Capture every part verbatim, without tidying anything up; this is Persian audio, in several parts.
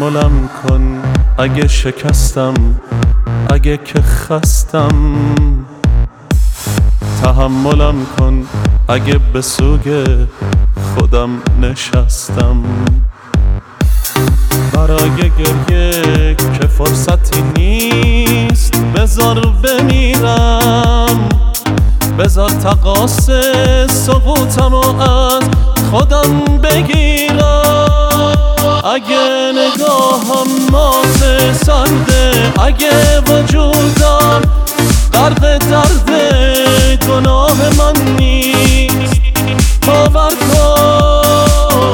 تحملم کن اگه شکستم، اگه که خستم. تحملم کن اگه به سوگ خودم نشستم. برای گریه که فرصتی نیست، بذار بمیرم، بذار تقاص سقوطمو از خودم بگیرم. اگه نگاهم مات سرده، اگه وجودم غرق درد گناه من نیست، باور کن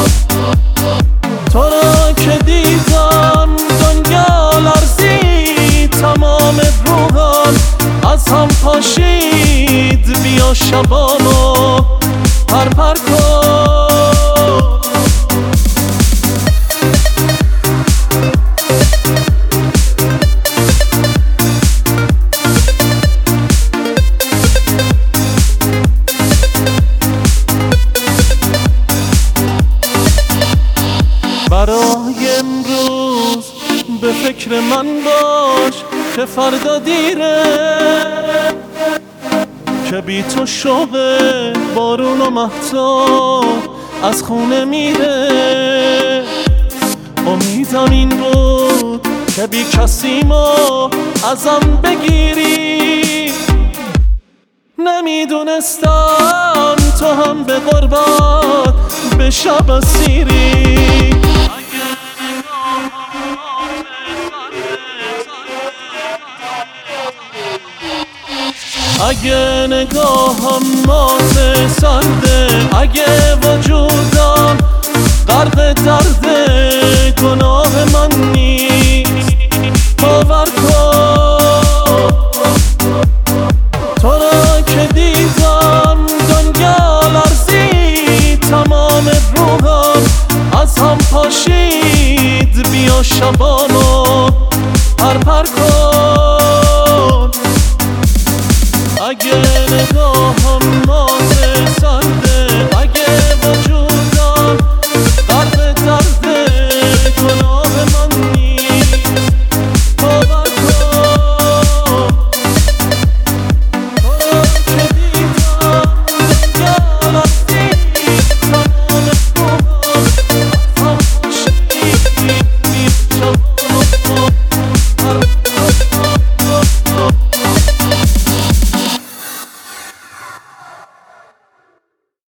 تو را که دیدم دنیا لرزید، تمام روحم از هم پاشید. بیا شبامو پر پر کن. برای امروز به فکر من باش که فردا دیره، که بی تو شوق بارون و مهتاب از خونه میره. امیدم این بود که بی کسیمو ازم بگیری، نمیدونستم تو هم به غربت به شب اسیری. اگه نگاهم مات سرده، اگه وجودم غرق درد گناه من نیست، باور کن تو را که دیدم دنیا لرزید، تمام روحم از هم پاشید. بیا شبا